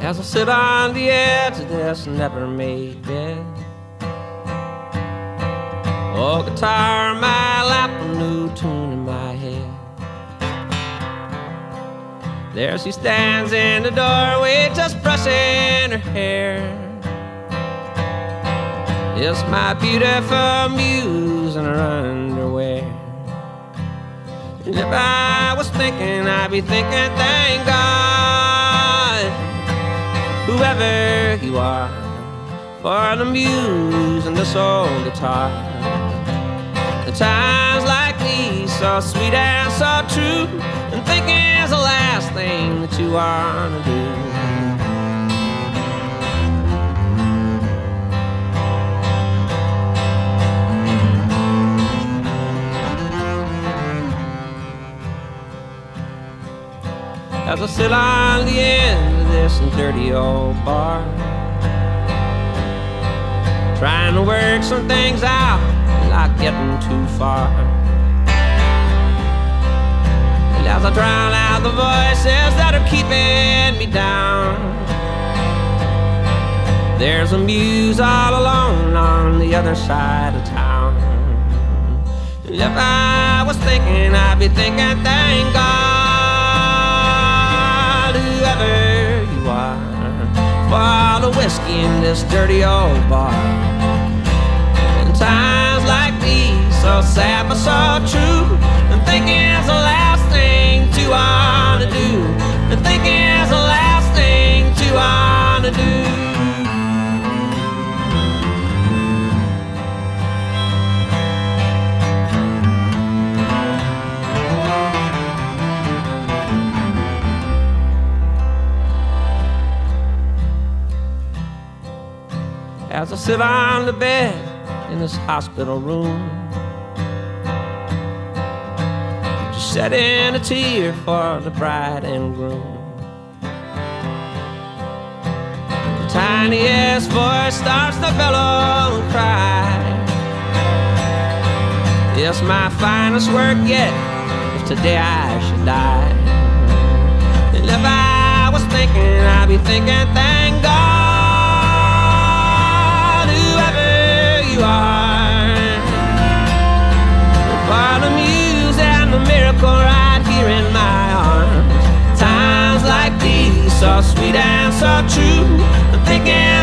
as I sit on the edge of this never-made bed. Oh, guitar in my lap, a new tune in my head. There she stands in the doorway, just brushing her hair. It's my beautiful muse in her underwear. And if I was thinking, I'd be thinking, thank God, whoever you are, for the muse and the soul guitar. The times like these, so sweet and so true, and thinking is the last thing that you wanna do. As I sit on the end of this dirty old bar, trying to work some things out, not getting too far. And as I drown out the voices that are keeping me down, there's a muse all alone on the other side of town. And if I was thinking, I'd be thinking, thank God, whoever you are, for all the whiskey in this dirty old bar. And times like these, so sad but so true, and thinking is the last thing to wanna do, and thinking is the last thing to wanna do. As I sit on the bed in this hospital room, just shedding a tear for the bride and groom. The tiniest voice starts to bellow and cry. It's my finest work yet, if today I should die. And if I was thinking, I'd be thinking, thank God, you are, for the muse and the miracle right here in my arms. Times like these, so sweet and so true, I'm thinking